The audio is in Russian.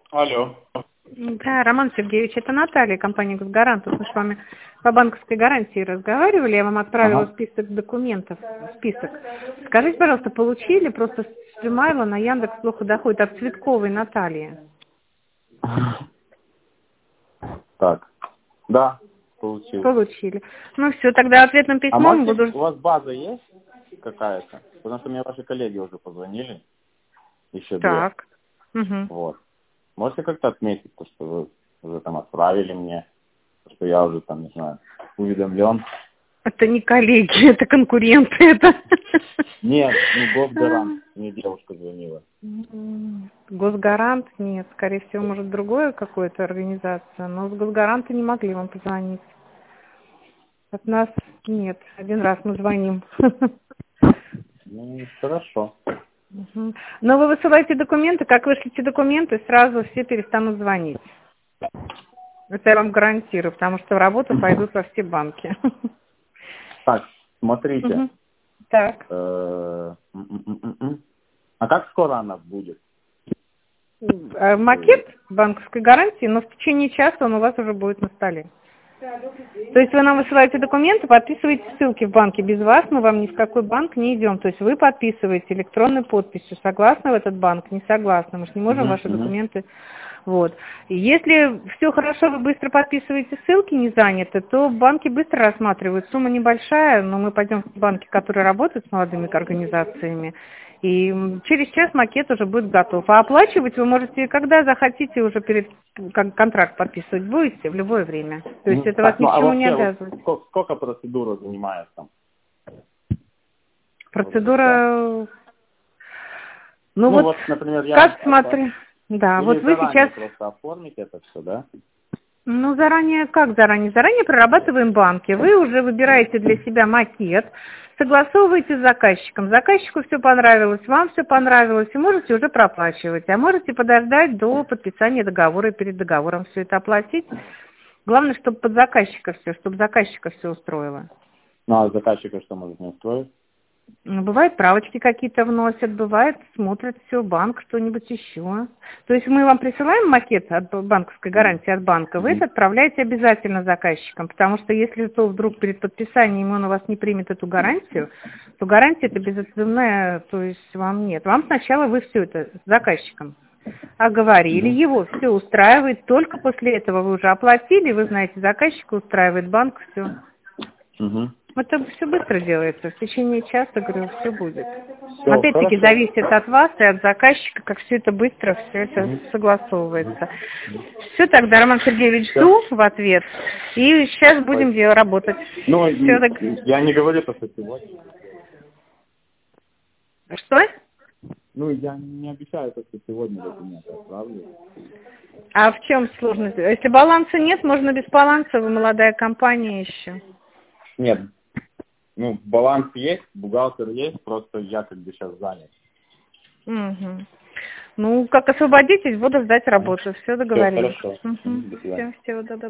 Алло. Да, Роман Сергеевич, это Наталья, компания «Госгарант». Вот мы с вами по банковской гарантии разговаривали, я вам отправила список документов, список. Скажите, пожалуйста, получили? Просто с Gmail на Яндекс плохо доходит от Цветковой Натальи. Так, да, получил. Получили. Ну все, тогда ответным А письмом можете, буду... у вас база есть какая-то? Потому что мне ваши коллеги уже позвонили, еще две. Так. Угу. Вот. Можете как-то отметить, то, что вы уже там отправили мне, что я уже там, не знаю, уведомлен. Это не коллеги, это конкуренты. Это... Нет, Госгарант, мне девушка звонила. Госгарант? Нет, скорее всего, может, другое какое-то организация, но с Госгаранта не могли вам позвонить. От нас нет, один раз мы звоним. Ну, хорошо. Но вы высылаете документы, как вышлите документы, сразу все перестанут звонить. Это я вам гарантирую, потому что в работу пойдут во все банки. Так, смотрите. Так. А как скоро она будет? Макет банковской гарантии, но в течение часа он у вас уже будет на столе. То есть вы нам высылаете документы, подписываете ссылки в банке. Без вас мы вам ни в какой банк не идем. То есть вы подписываете электронной подписью. Согласны в этот банк? Не согласны. Мы же не можем ваши документы... Вот. И если все хорошо, вы быстро подписываете ссылки, не заняты, то банки быстро рассматривают. Сумма небольшая, но мы пойдем в банки, которые работают с молодыми организациями. И через час макет уже будет готов. А оплачивать вы можете, когда захотите, уже перед контракт подписывать будете, в любое время. То есть это вас ни к чему не обязывает. Вот сколько процедура занимает там? Процедура... Ну вот, например, я... Как смотри... Да, или вот вы сейчас... просто оформите это все, да? Ну, заранее, как заранее? Заранее прорабатываем банки. Вы уже выбираете для себя макет, согласовываете с заказчиком. Заказчику все понравилось, вам все понравилось, и можете уже проплачивать. А можете подождать до подписания договора и перед договором все это оплатить. Главное, чтобы под заказчика все, чтобы заказчика все устроило. Ну, а заказчика что может не устроить? Бывает, правочки какие-то вносят, бывает, смотрят все, банк, что-нибудь еще. То есть мы вам присылаем макет от банковской гарантии от банка, вы это отправляете обязательно заказчикам, потому что если то вдруг перед подписанием он у вас не примет эту гарантию, то гарантия это безотзывная, то есть вам нет. Вам сначала вы все это с заказчиком оговорили, его все устраивает, только после этого вы уже оплатили, вы знаете, заказчика устраивает банк, все. Это все быстро делается, в течение часа, говорю, все будет. Все, опять-таки хорошо. зависит от вас и от заказчика, как все это быстро, все это согласовывается. Все, тогда, Роман Сергеевич, жду в ответ, и сейчас будем работать. Ну, Всё, я не говорю то, что сегодня. Что? Ну, я не обещаю то, что сегодня документы отправлю. А в чем сложность? Если баланса нет, можно без баланса, вы молодая компания еще. Нет. Ну, баланс есть, бухгалтер есть, просто я как бы сейчас занят. Ну, как освободитесь, буду ждать работу. Все договорились. Все, хорошо. До свидания. Всего доброго.